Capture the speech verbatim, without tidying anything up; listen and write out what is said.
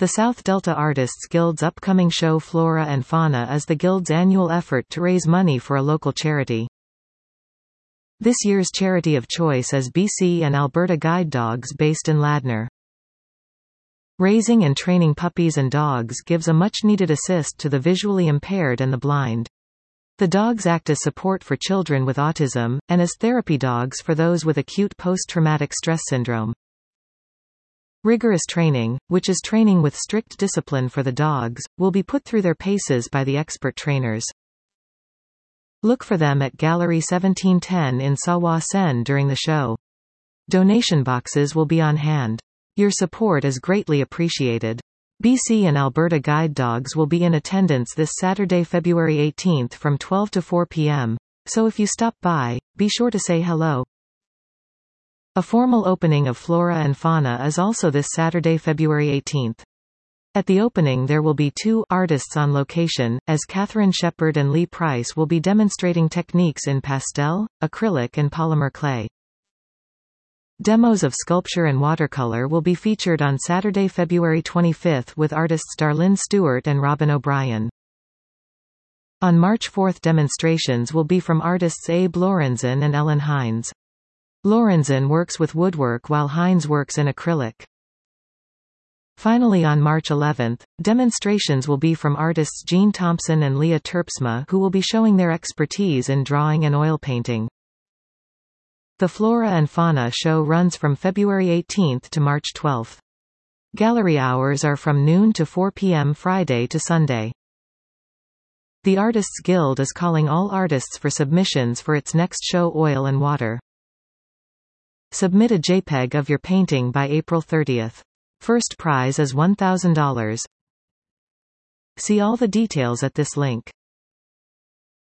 The South Delta Artists Guild's upcoming show Flora and Fauna is the Guild's annual effort to raise money for a local charity. This year's charity of choice is B C and Alberta Guide Dogs based in Ladner. Raising and training puppies and dogs gives a much-needed assist to the visually impaired and the blind. The dogs act as support for children with autism, and as therapy dogs for those with acute post-traumatic stress syndrome. Rigorous training, which is training with strict discipline for the dogs, will be put through their paces by the expert trainers. Look for them at Gallery seventeen ten in Sawa-Sen during the show. Donation boxes will be on hand. Your support is greatly appreciated. B C and Alberta Guide Dogs will be in attendance this Saturday, February eighteenth from twelve to four p m, so if you stop by, be sure to say hello. A formal opening of Flora and Fauna is also this Saturday, February eighteenth. At the opening there will be two artists on location, as Catherine Shepard and Lee Price will be demonstrating techniques in pastel, acrylic and polymer clay. Demos of sculpture and watercolor will be featured on Saturday, February twenty-fifth with artists Darlene Stewart and Robin O'Brien. On March fourth, demonstrations will be from artists Abe Lorenzen and Ellen Hines. Lorenzen works with woodwork while Hines works in acrylic. Finally, on March eleventh, demonstrations will be from artists Jean Thompson and Leah Terpsma, who will be showing their expertise in drawing and oil painting. The Flora and Fauna show runs from February eighteenth to March twelfth. Gallery hours are from noon to four p m Friday to Sunday. The Artists Guild is calling all artists for submissions for its next show Oil and Water. Submit a JPEG of your painting by April thirtieth. First prize is one thousand dollars. See all the details at this link.